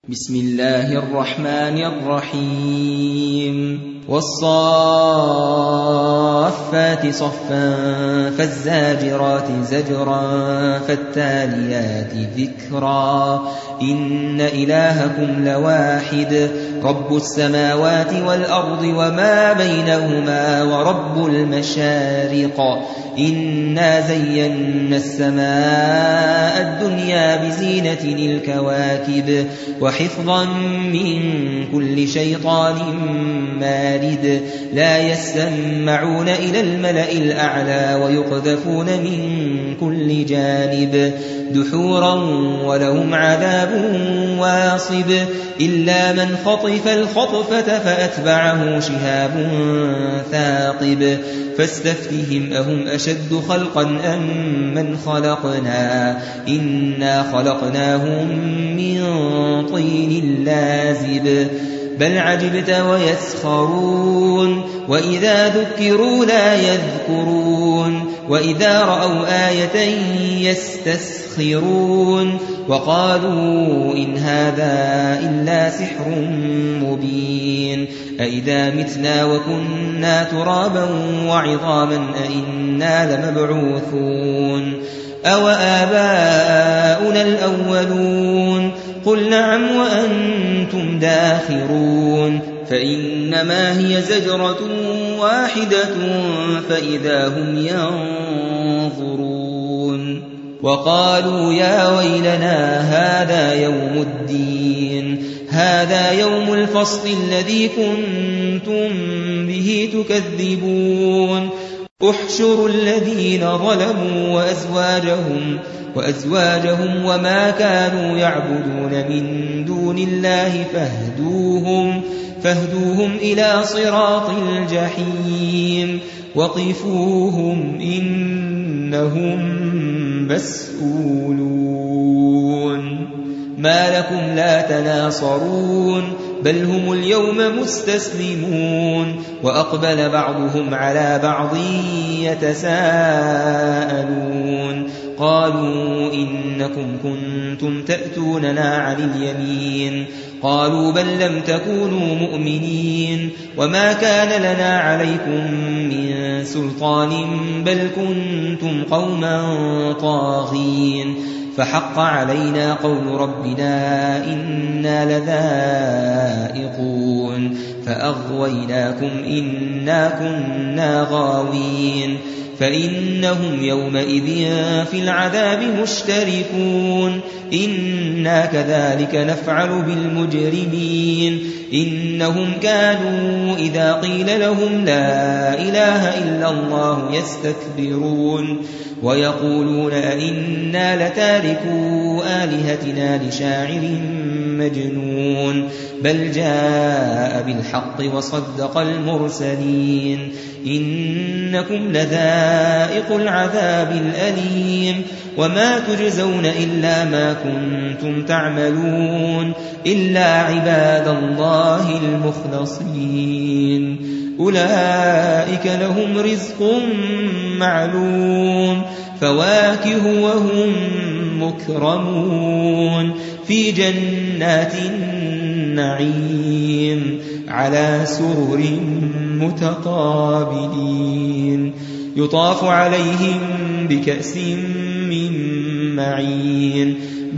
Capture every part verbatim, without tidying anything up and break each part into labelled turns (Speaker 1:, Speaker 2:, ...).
Speaker 1: بسم الله الرحمن الرحيم والصافات صفا فالزاجرات زجرا فالتاليات ذكرا إن إلهكم لواحد رب السماوات والأرض وما بينهما ورب المشارق إنا زينا السماء الدنيا بزينة الكواكب وحفظا من كل شيطان مارد لا يسمعون إلى الملأ الأعلى ويقذفون من كل جانب دحورا ولهم عذاب واصب إلا من خطف الخطفة فأتبعه شهاب ثاقب فاستفتهم أهم أشد خلقا أم من خلقنا إنا خلقناهم من طين لازب بل عجبت ويسخرون وإذا ذكروا لا يذكرون وإذا رأوا آية يستسخرون وقالوا إن هذا إلا سحر مبين أإذا متنا وكنا ترابا وعظاما أإنا لمبعوثون أو آباؤنا الأولون قل نعم وأنتم داخرون فإنما هي زجرة واحدة فإذا هم ينظرون وقالوا يا ويلنا هذا يوم الدين هذا يوم الفصل الذي كنتم به تكذبون احشروا الذين ظلموا وأزواجهم وأزواجهم وما كانوا يعبدون من دون الله فاهدوهم فاهدوهم إلى صراط الجحيم وقفوهم إنهم مسؤولون ما لكم لا تناصرون بل هم اليوم مستسلمون وأقبل بعضهم على بعض يتساءلون قالوا إنكم كنتم تأتوننا عن اليمين قالوا بل لم تكونوا مؤمنين وما كان لنا عليكم من سلطان بل كنتم قوما طاغين فحق علينا قول ربنا إنا لذائقون فأغويناكم إنا كنا غاوين فإنهم يومئذ في العذاب مشتركون إنا كذلك نفعل بالمجرمين إنهم كانوا إذا قيل لهم لا إله إلا الله يستكبرون ويقولون أئنا لتاركو آلهتنا لشاعر مجنون بل جاء بالحق وصدق المرسلين إنكم لذائق العذاب الأليم وما تجزون إلا ما كنتم تعملون إلا عباد الله المخلصين أولئك لهم رزق معلوم فواكه وهم مكرمون في جنات النعيم على سرر متقابلين يطاف عليهم بكأس من معين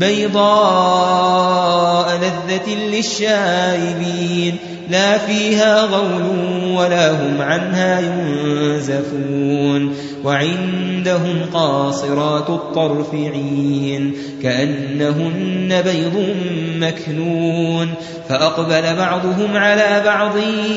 Speaker 1: بيضاء لذة للشاربين لا فيها غول ولا هم عنها ينزفون وعندهم قاصرات الطرف عين كأنهن بيض مكنون فأقبل بعضهم على بعض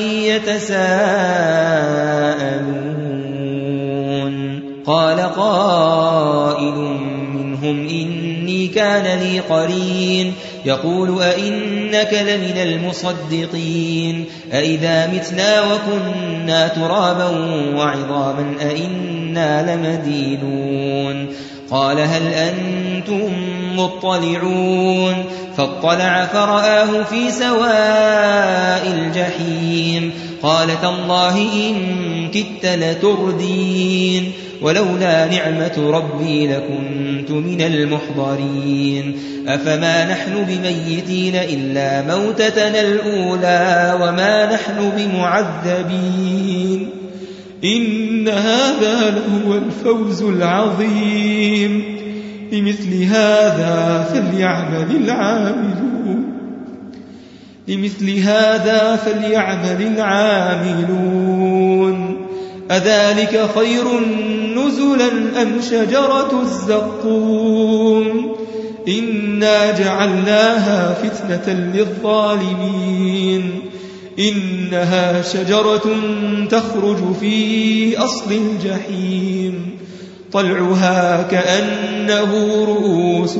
Speaker 1: يتساءلون قال قائل منهم إني كان لي قرين يقول أئنك لمن المصدقين أئذا متنا وكنا ترابا وعظاما أئنا لمدينون قال هل أنتم مطلعون فاطلع فرآه في سواء الجحيم قال تالله إن كدت لتردين ولولا نعمة ربي لكنت من المحضرين أفما نحن بميتين إلا موتتنا الأولى وما نحن بمعذبين إن هذا لهو الفوز العظيم لمثل هذا فليعمل العاملون لمثل هذا فليعمل العاملون أذلك خير نزلا أم شجرة الزقوم إنا جعلناها فتنة للظالمين إنها شجرة تخرج في أصل الجحيم طلعها كأنه رؤوس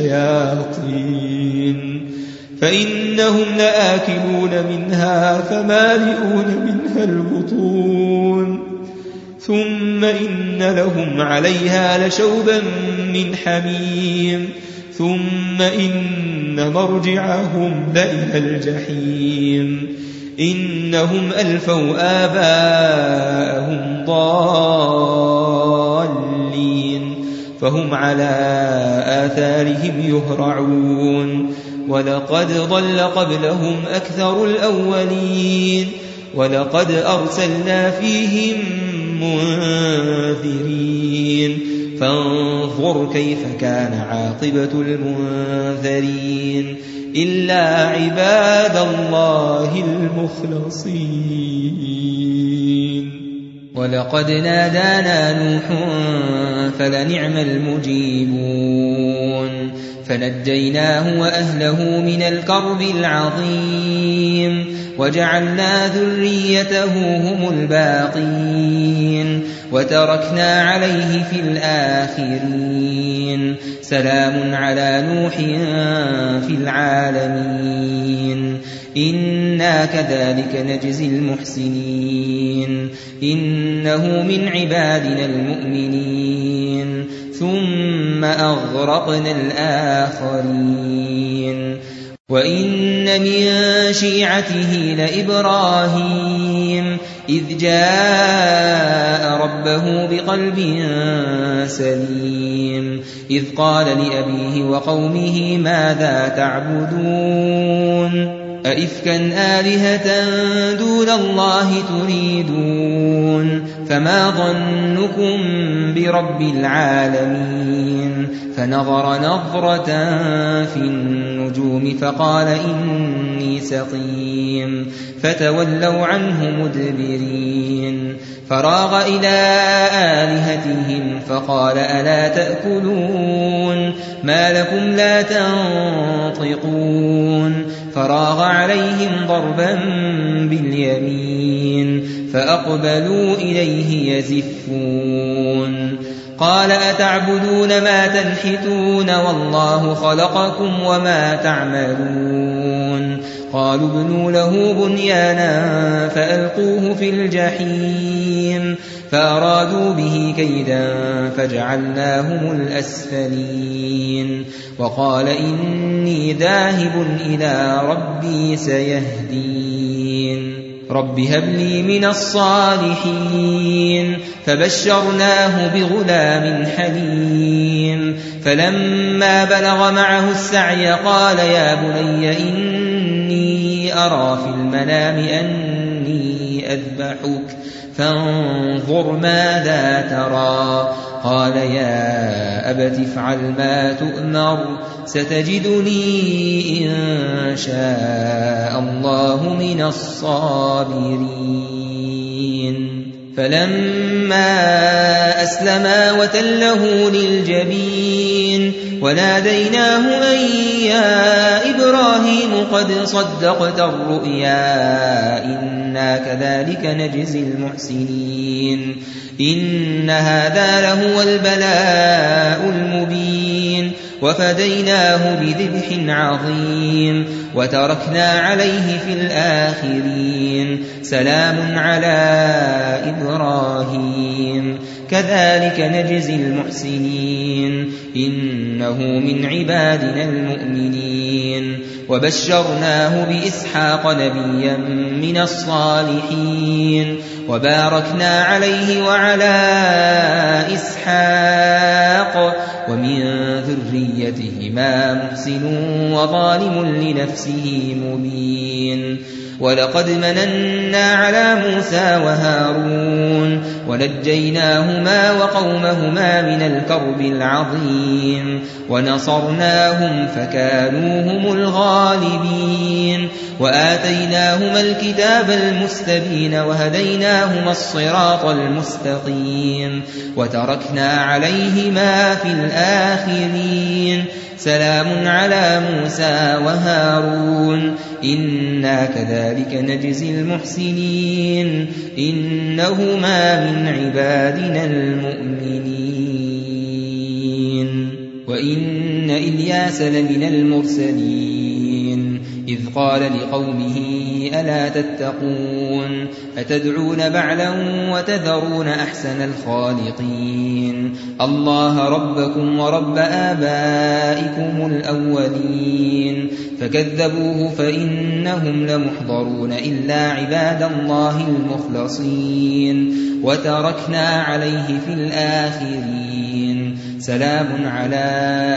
Speaker 1: الشياطين فإنهم لآكلون منها فمالئون منها البطون ثم إن لهم عليها لشوبا من حميم ثم إن مرجعهم لإلى الجحيم إنهم ألفوا آباءهم ضالين فهم على آثارهم يهرعون ولقد ضل قبلهم أكثر الأولين ولقد أرسلنا فيهم منذرين فانظر كيف كان عاقبة المنذرين إلا عباد الله المخلصين ولقد نادانا نوح فلنعم المجيبون فنجيناه وأهله من الكرب العظيم وجعلنا ذريته هم الباقين وتركنا عليه في الآخرين سلام على نوح في العالمين إنا كذلك نجزي المحسنين إنه من عبادنا المؤمنين ثم أغرقنا الآخرين وإن من شيعته لإبراهيم إذ جاء ربه بقلب سليم إذ قال لأبيه وقومه ماذا تعبدون أئفكا آلهة دون الله تريدون فما ظنكم برب العالمين فنظر نظرة في النجوم فقال إني سقيم فتولوا عنه مدبرين فراغ إلى آلهتهم فقال ألا تأكلون ما لكم لا تنطقون فراغ عليهم ضربا باليمين فأقبلوا إليه يزفون قال أتعبدون ما تنحتون والله خلقكم وما تعملون قالوا ابنوا له بنيانا فألقوه في الجحيم فأرادوا به كيدا فجعلناهم الأسفلين وقال إني ذاهب إلى ربي سيهدين رب هب لي من الصالحين فبشرناه بغلام حليم فلما بلغ معه السعي قال يا بني إني أرى في المنام أني أذبحك فانظر ماذا ترى قال يا أبت افعل ما تؤمر ستجدني إن شاء الله من الصابرين فلما أسلما وتله للجبين وناديناه أن يا إبراهيم قد صدقت الرؤيا إنا كذلك نجزي المحسنين إن هذا لهو البلاء المبين وفديناه بذبح عظيم وتركنا عليه في الآخرين سلام على إبراهيم كذلك نجزي المحسنين إنه من عبادنا المؤمنين وبشرناه بإسحاق نبيا من الصالحين وباركنا عليه وعلى إسحاق ومن ذريتهما محسن وظالم لنفسه مبين ولقد مننا على موسى وهارون ونجيناهما وقومهما من الكرب العظيم ونصرناهم فكانوا هم الغالبين وآتيناهما الكتاب المستبين وهديناهما الصراط المستقيم وتركنا عليهما في الآخرين سلام على موسى وهارون إنا كذلك نجزي المحسنين إنهما من عبادنا المؤمنين وإن إلياس لمن المرسلين إذ قال لقومه ألا تتقون أتدعون بعلا وتذرون أحسن الخالقين الله ربكم ورب آبائكم الأولين فكذبوه فإنهم لمحضرون إلا عباد الله المخلصين وتركنا عليه في الآخرين سلام على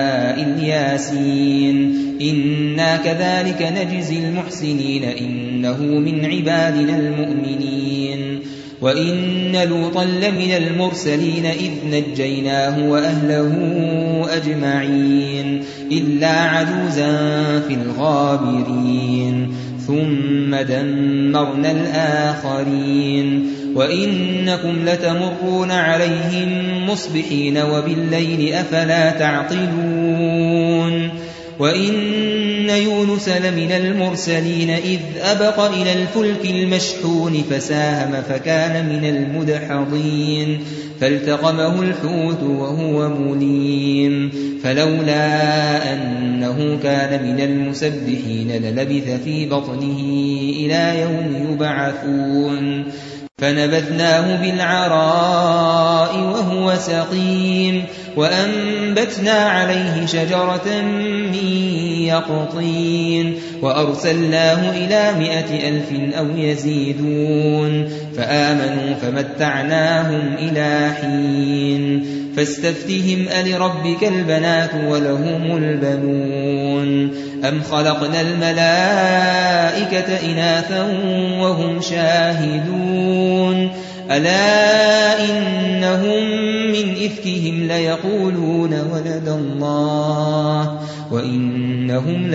Speaker 1: الياسين إنا كذلك نجزي المحسنين إنه من عبادنا المؤمنين وإن لوطا لمن المرسلين إذ نجيناه وأهله أجمعين إلا عجوزا في الغابرين ثم دمرنا الآخرين وإنكم لتمرون عليهم مصبحين وبالليل أفلا تعقلون وإن يونس لمن المرسلين إذ أبق إلى الفلك المشحون فساهم فكان من المدحضين فالتقمه الحوت وهو مليم فلولا أنه كان من المسبحين للبث في بطنه إلى يوم يبعثون فنبذناه بالعراء وهو سقيم وأنبتنا عليه شجرة من يقطين وأرسلناه إلى مائة ألف أو يزيدون فآمنوا فمتعناهم إلى حين فاستفتهم ألربك البنات ولهم البنون أم خلقنا الملائكة إناثا وهم شاهدون ألا إنهم من إفكهم ليقولون ولد الله وإنهم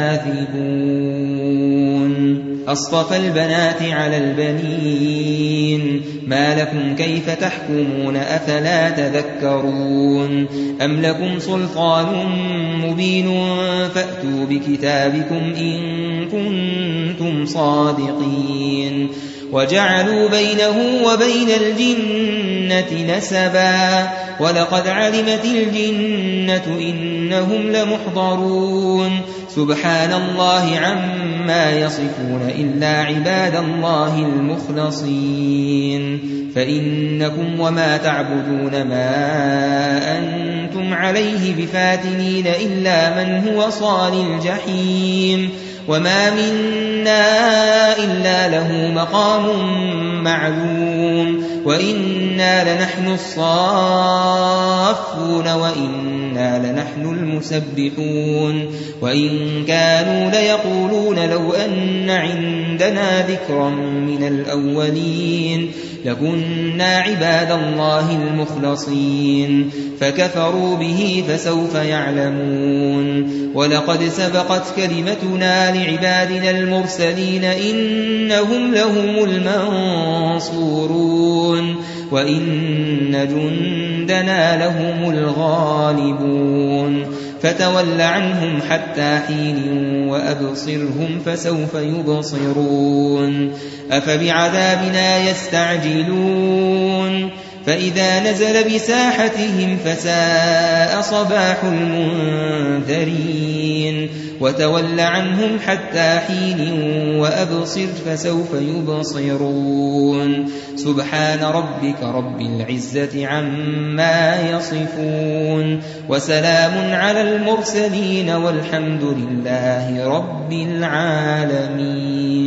Speaker 1: لكاذبون أصطفى البنات على البنين ما لكم كيف تحكمون أفلا تذكرون أم لكم سلطان مبين فأتوا بكتابكم إن كنتم صادقين وجعلوا بينه وبين الجنة نسبا ولقد علمت الجنة إنهم لمحضرون سبحان الله عما يصفون إلا عباد الله المخلصين فإنكم وما تعبدون ما أنتم عليه بفاتنين إلا من هو صال الجحيم وما منا إلا له مقام معلوم وإنا لنحن الصافون وإنا لنحن المسبحون وإن كانوا ليقولون لو أن عندنا ذكرا من الأولين لكنا عباد الله المخلصين فكفروا به فسوف يعلمون ولقد سبقت كلمتنا لعبادنا المرسلين إنهم لهم المنصورون وإن جندنا لهم الغالبون فتول عنهم حتى حين وأبصرهم فسوف يبصرون أفبعذابنا يستعجلون فإذا نزل بساحتهم فساء صباح المنذرين وتول عنهم حتى حين وأبصر فسوف يبصرون سبحان ربك رب العزة عما يصفون وسلام على المرسلين والحمد لله رب العالمين.